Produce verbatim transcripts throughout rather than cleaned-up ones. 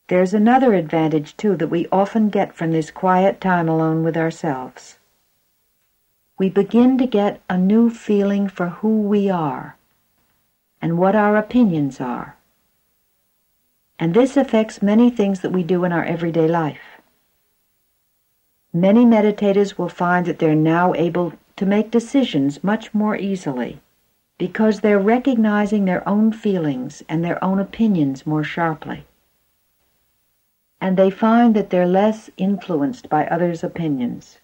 There's another advantage, too, that we often get from this quiet time alone with ourselves. We begin to get a new feeling for who we are and what our opinions are. And this affects many things that we do in our everyday life. Many meditators will find that they're now able to make decisions much more easily because they're recognizing their own feelings and their own opinions more sharply. And they find that they're less influenced by others' opinions.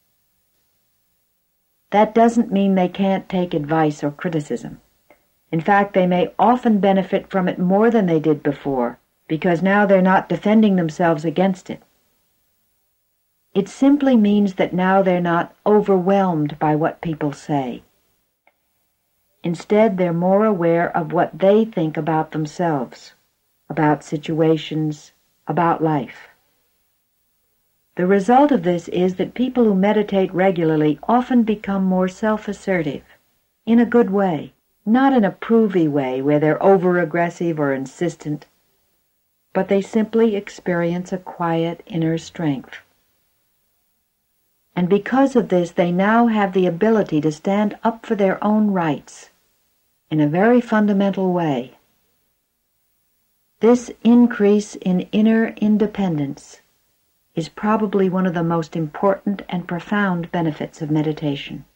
That doesn't mean they can't take advice or criticism. In fact, they may often benefit from it more than they did before, because now they're not defending themselves against it. It simply means that now they're not overwhelmed by what people say. Instead, they're more aware of what they think about themselves, about situations, about life. The result of this is that people who meditate regularly often become more self-assertive, in a good way, not in a provey way where they're over-aggressive or insistent, but they simply experience a quiet inner strength. And because of this, they now have the ability to stand up for their own rights in a very fundamental way. This increase in inner independence is probably one of the most important and profound benefits of meditation.